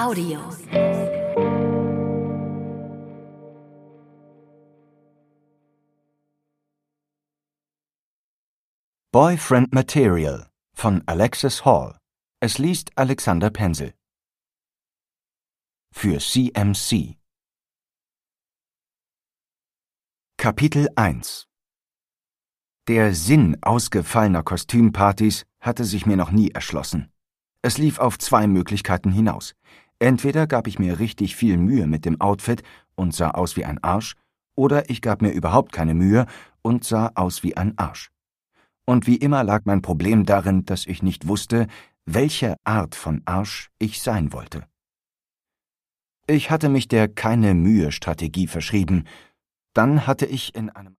Audio. Boyfriend Material von Alexis Hall. Es liest Alexander Pensel. Für CMC. Kapitel 1. Der Sinn ausgefallener Kostümpartys hatte sich mir noch nie erschlossen. Es lief auf zwei Möglichkeiten hinaus. Entweder gab ich mir richtig viel Mühe mit dem Outfit und sah aus wie ein Arsch, oder ich gab mir überhaupt keine Mühe und sah aus wie ein Arsch. Und wie immer lag mein Problem darin, dass ich nicht wusste, welche Art von Arsch ich sein wollte. Ich hatte mich der Keine-Mühe-Strategie verschrieben. Dann hatte ich in einem